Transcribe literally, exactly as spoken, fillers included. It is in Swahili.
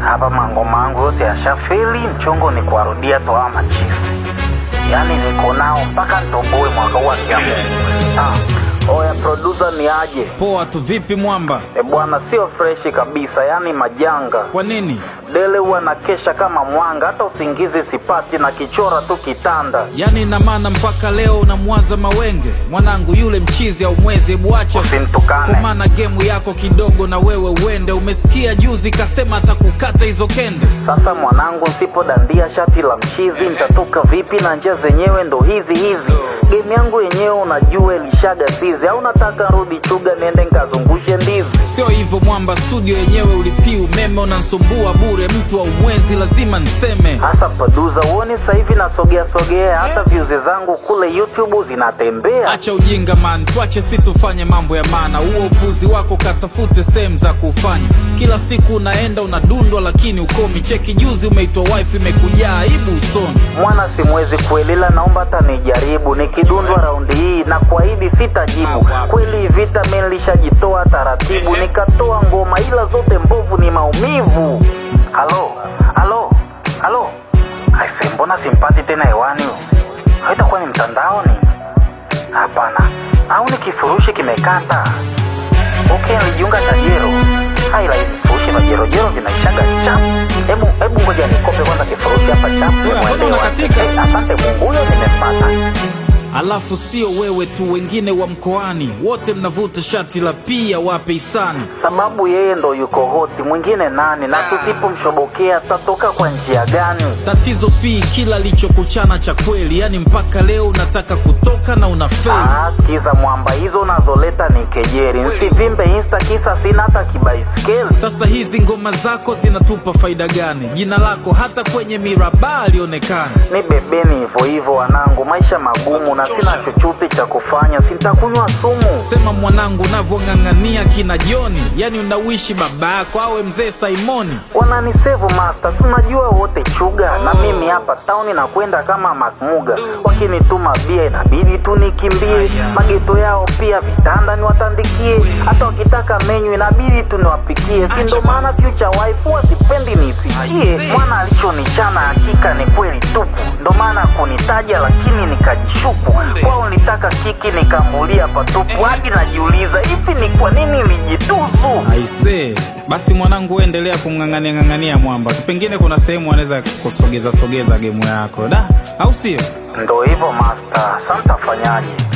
Hapa mangoma yangu yote yashafeli, mchongo ni kuarudia toa machizi. Yani niko nao mpaka ntomboe mwaka huu akiamu. Ah, oya producer ni aje? Poa tu, vipi mwamba? E bwana, sio freshi kabisa, yani majanga. Kwa nini? Dele huwa na kesha kama mwanga, hata usingizi sipati na kichora tu kitanda. Yani ina maana mpaka leo unamwaza mawenge? Mwanangu yule mchizi au mwezi, hebu acha usintukane. Kwa maana game yako kidogo na wewe uende. Umesikia juzi kasema atakukata hizo kende. Sasa mwanangu, sipo dandia shati la mchizi, nitatoka vipi na njia zenyewe ndo hizi hizi. Game yangu yenyewe unajua ilishaga sizi, au nataka rudi chuga niende nikazungushe ndizi. Sio hivyo mwamba, studio yenyewe ulipii umeme, unansumbua bure, mtu wa mwezi lazima niseme. Hasa producer uone sasa hivi nasogea sogea, hata views zangu kule YouTube zinatembea. Acha ujinga man, tuache si tufanye mambo ya maana. Huo upuzi wako katafute sehemu za kufanya. Kila siku unaenda unadundwa lakini ukomi. Cheki juzi umeitwa wife imekujaa aibu usoni. Mwana simwezi kuelila, naomba hata nijaribu. Nikidundwa raundi hii na kuahidi sitajibu. Kweli vita mimi nilishajitoa taratibu, nikatoa ngoma ila zote mbovu ni maumivu. Halo, halo, halo. Aise, mbona simpati tena hewani? Haitakuwa ni mtandaoni? Hapana, au ni kifurushi kimekata? Okay, nilijiunga tajero. Haila hivi kifurushi na jero jero vinaishaga chap. Hebu hebu ngoja nikope kwanza kifurushi hapa chap. Hey, asante Mungu, huyo nimempata. Alafu sio wewe tu, wengine wa mkoani wote mnavuta shati la pia wape isani. Sababu yeye ndo yuko hoti, mwingine nani? Na tusipo mshobokea tatoka kwa njia gani? Tatizo pii kila lichokuchana cha kweli, yani mpaka leo unataka kutoka na unafeli. Ah, sikiza mwamba, hizo unazoleta ni kejeri. Nsivimbe insta kisa sina hata kibaiskeli. Sasa hizi ngoma zako zinatupa faida gani? Jina lako hata kwenye miraba alionekana. Ni bebeni hivyo hivyo wanangu, maisha magumu na sina chochote cha kufanya, sitakunywa sumu. Sema mwanangu unavong'ang'ania kina Joni, yani unawishi baba yako awe mzee Simoni. Wananisevu master, unajua wote chuga. Na mimi hapa town na kwenda kama makmuga. Wakinituma bia inabidi tu nikimbie. Mageto yao pia vitanda niwatandikie. Hata wakitaka menu inabidi tu niwapikie. Si ndo maana future wife wasipendi nisikie. Mwana alichonichana hakika ni kweli tupu. Ndo maana kunitaja lakini nikajishuku. Kwao nitaka kiki nikambulia patupu. Hadi najiuliza hivi ni kwa nini nijitusu. Aise, basi mwanangu endelea kumng'ang'ania ng'ang'ania mwamba. Pengine kuna sehemu anaweza kusogeza sogeza game yako. Da, au sio? Ndo hivyo master, sasa nitafanyaje?